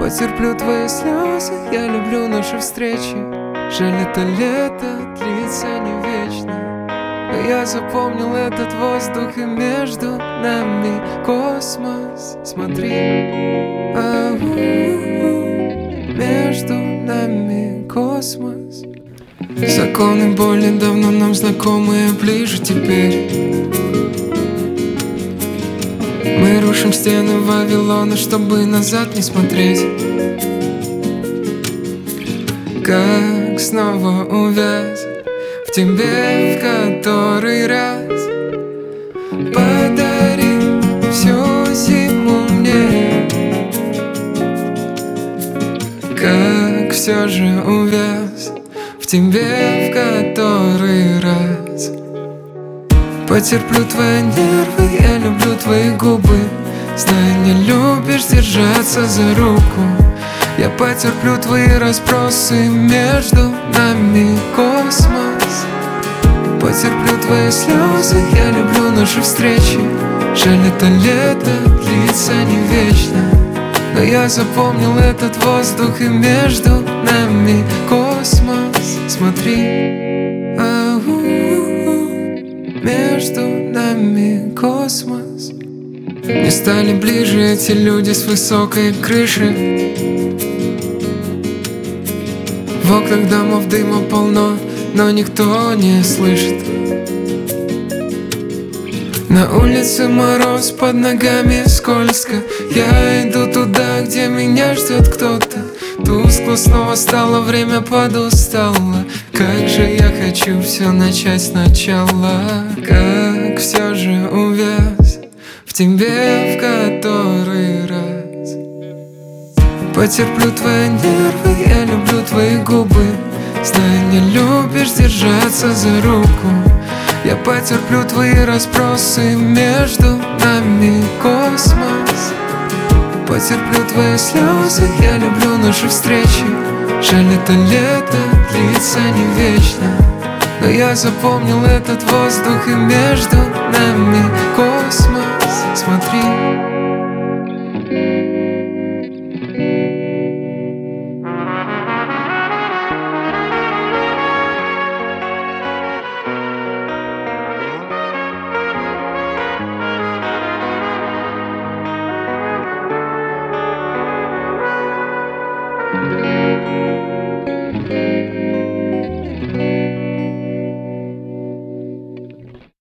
Потерплю твои слезы, я люблю наши встречи. Жаль, это лето длится не вечно, но я запомнил этот воздух, и между нами космос. Смотри, между нами космос. Законы боли давно нам знакомые, ближе теперь. Мы рушим стены Вавилона, чтобы назад не смотреть. Как снова увяз в тебе в который раз. Подари всю зиму мне. Как все же увяз в тебе в который раз. Потерплю твои нервы, я люблю твои губы. Знаю, не любишь держаться за руку. Я потерплю твои расспросы, между нами космос. Потерплю твои слезы, я люблю наши встречи. Жаль, это лето длится не вечно, но я запомнил этот воздух, и между нами космос. Смотри, между нами космос. Не стали ближе эти люди с высокой крыши. В окнах домов дыма полно, но никто не слышит. На улице мороз, под ногами скользко. Я иду туда, где меня ждет кто-то. Тускло снова стало, время подустало. Как же я хочу все начать сначала. Как все же увяз в тебе в который раз. Потерплю твои нервы, я люблю твои губы. Знаю, не любишь держаться за руку. Я потерплю твои расспросы, между нами космос. Потерплю твои слезы, я люблю наши встречи. Жаль, это лето длится не вечно, но я запомнил этот воздух, и между нами космос.